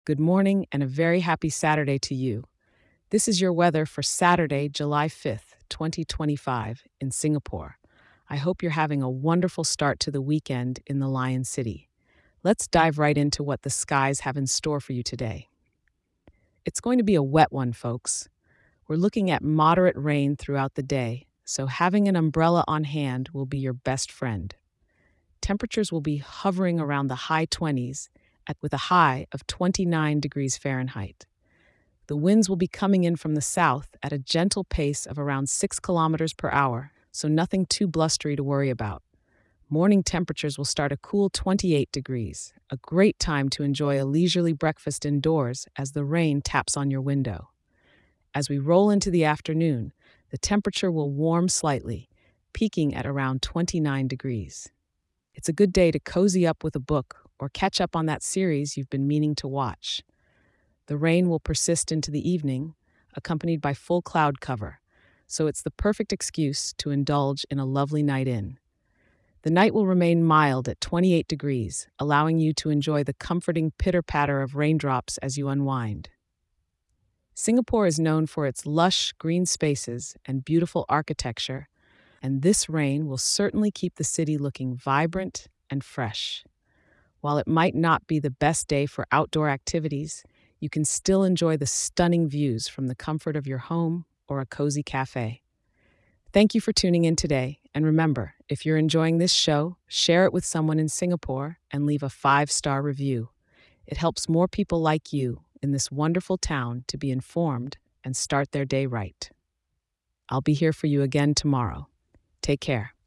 Good morning and a very happy Saturday to you. This is your weather for Saturday, July 5th, 2025, in Singapore. I hope you're having a wonderful start to the weekend in the Lion City. Let's dive right into what the skies have in store for you today. It's going to be a wet one, folks. We're looking at moderate rain throughout the day, so having an umbrella on hand will be your best friend. Temperatures will be hovering around the high 20s with a high of 29 degrees Fahrenheit. The winds will be coming in from the south at a gentle pace of around 6 kilometers per hour, so nothing too blustery to worry about. Morning temperatures will start a cool 28 degrees, a great time to enjoy a leisurely breakfast indoors as the rain taps on your window. As we roll into the afternoon, the temperature will warm slightly, peaking at around 29 degrees. It's a good day to cozy up with a book or catch up on that series you've been meaning to watch. The rain will persist into the evening, accompanied by full cloud cover, so it's the perfect excuse to indulge in a lovely night in. The night will remain mild at 28 degrees, allowing you to enjoy the comforting pitter-patter of raindrops as you unwind. Singapore is known for its lush green spaces and beautiful architecture, and this rain will certainly keep the city looking vibrant and fresh. While it might not be the best day for outdoor activities, you can still enjoy the stunning views from the comfort of your home or a cozy cafe. Thank you for tuning in today, and remember, if you're enjoying this show, share it with someone in Singapore and leave a 5-star review. It helps more people like you in this wonderful town to be informed and start their day right. I'll be here for you again tomorrow. Take care.